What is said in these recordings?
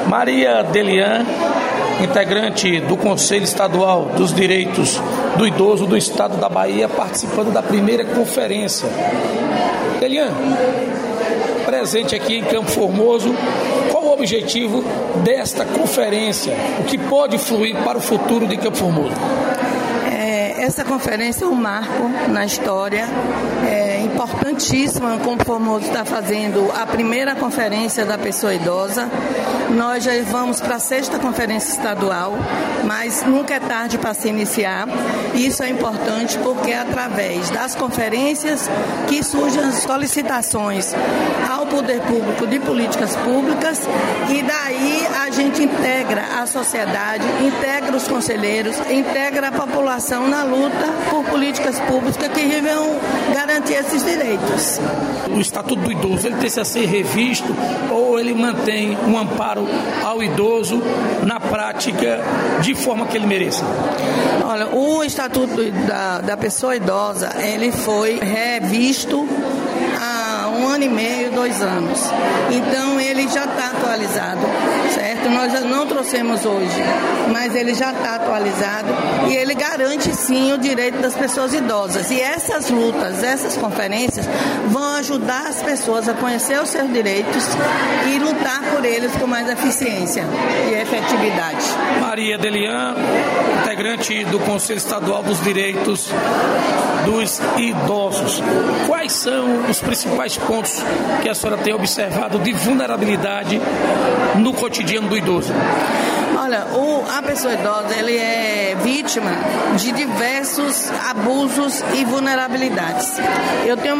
Maria Delian, integrante do Conselho Estadual dos Direitos do Idoso do Estado da Bahia, participando da primeira conferência. Delian, presente aqui em Campo Formoso, qual o objetivo desta conferência? O que pode fluir para o futuro de Campo Formoso? Essa conferência é um marco na história, importantíssima. Campo Formoso está fazendo a primeira conferência da pessoa idosa. Nós já vamos para a 6ª conferência estadual, mas nunca é tarde para se iniciar. Isso é importante porque é através das conferências que surgem as solicitações ao poder público de políticas públicas, e daí a gente integra a sociedade, integra os conselheiros, integra a população na luta por políticas públicas que vão garantir esses direitos. O Estatuto do Idoso, ele tem a ser revisto ou ele mantém um amparo ao idoso na prática de forma que ele mereça? Olha, o Estatuto da Pessoa Idosa, ele foi revisto há 1 ano e meio, 2 anos. Então, ele já está atualizado, certo? Nós não trouxemos hoje, mas ele já está atualizado e ele garante, sim, o direito das pessoas idosas. E essas lutas, essas conferências vão ajudar as pessoas a conhecer os seus direitos e lutar por eles com mais eficiência e efetividade. Maria Delian, integrante do Conselho Estadual dos Direitos dos Idosos. Quais são os principais pontos que a senhora tem observado de vulnerabilidade no cotidiano do idoso? Olha, a pessoa idosa, ele é vítima de diversos abusos e vulnerabilidades. Eu tenho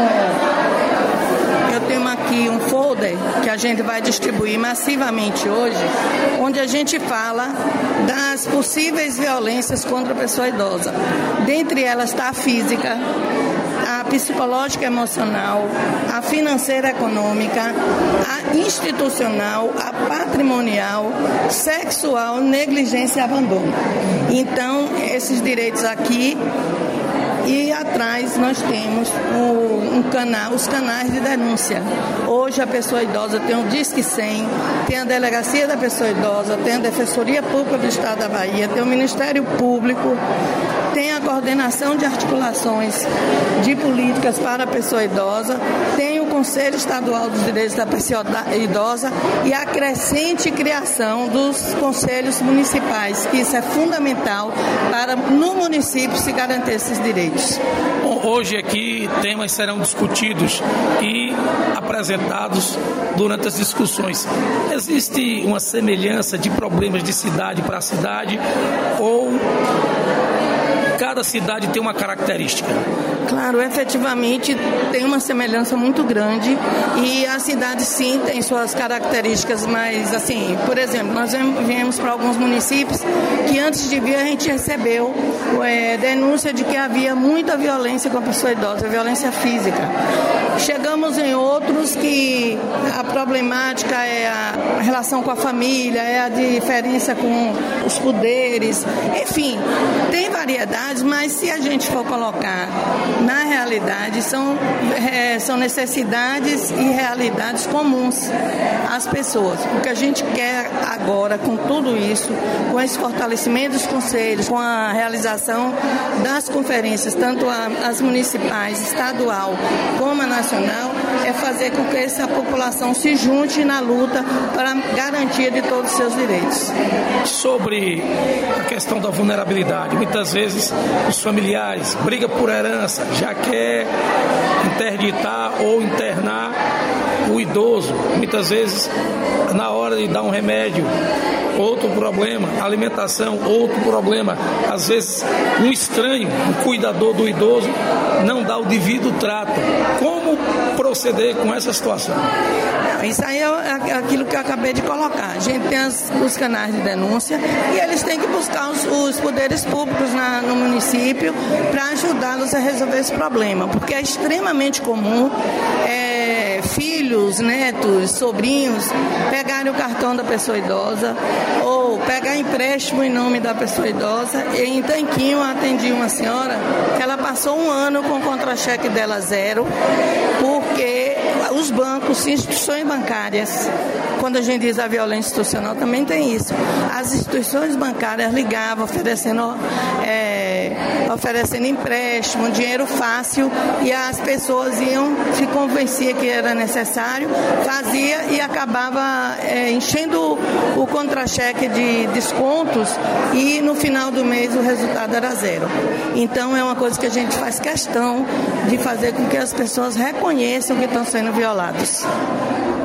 aqui um folder que a gente vai distribuir massivamente hoje, onde a gente fala das possíveis violências contra a pessoa idosa. Dentre elas está a física, a psicológica e emocional, a financeira e econômica, a institucional, a patrimonial, sexual, negligência e abandono. Então, esses direitos aqui. E atrás nós temos os canais de denúncia. Hoje a pessoa idosa tem o Disque 100, tem a Delegacia da Pessoa Idosa, tem a Defensoria Pública do Estado da Bahia, tem o Ministério Público, tem a coordenação de articulações de políticas para a pessoa idosa, tem o Conselho Estadual dos Direitos da Pessoa Idosa e a crescente criação dos conselhos municipais, que isso é fundamental para no município se garantir esses direitos. Bom, hoje aqui temas serão discutidos e apresentados durante as discussões. Existe uma semelhança de problemas de cidade para cidade ou cada cidade tem uma característica? Claro, efetivamente tem uma semelhança muito grande e a cidade sim tem suas características, mas assim, por exemplo, nós viemos para alguns municípios que antes de vir a gente recebeu denúncia de que havia muita violência com a pessoa idosa, violência física. Chegamos em outros que a problemática é a relação com a família, é a diferença com os poderes, enfim, tem variedades, mas se a gente for colocar na realidade, são necessidades e realidades comuns às pessoas. O que a gente quer agora, com tudo isso, com esse fortalecimento dos conselhos, com a realização das conferências, tanto as municipais, estadual, como a nacional, é fazer com que essa população se junte na luta para a garantia de todos os seus direitos. Sobre a questão da vulnerabilidade, muitas vezes os familiares brigam por herança, já quer interditar ou internar o idoso, muitas vezes na hora de dar um remédio, outro problema, alimentação, outro problema, às vezes um estranho, um cuidador do idoso não dá o devido trato. Como proceder com essa situação? Isso aí é aquilo que eu acabei de colocar. A gente tem os canais de denúncia e eles têm que buscar os poderes públicos no município para ajudá-los a resolver esse problema, porque é extremamente comum filhos, netos, sobrinhos pegarem o cartão da pessoa idosa ou pegar empréstimo em nome da pessoa idosa. E em Tanquinho eu atendi uma senhora que ela passou 1 ano com o contra-cheque dela 0, porque os bancos, instituições bancárias. Quando a gente diz a violência institucional, também tem isso. As instituições bancárias ligavam oferecendo empréstimo, dinheiro fácil, e as pessoas iam, se convencia que era necessário, fazia e acabava enchendo o contra-cheque de descontos, e no final do mês o resultado era zero. Então é uma coisa que a gente faz questão de fazer com que as pessoas reconheçam que estão sendo violados.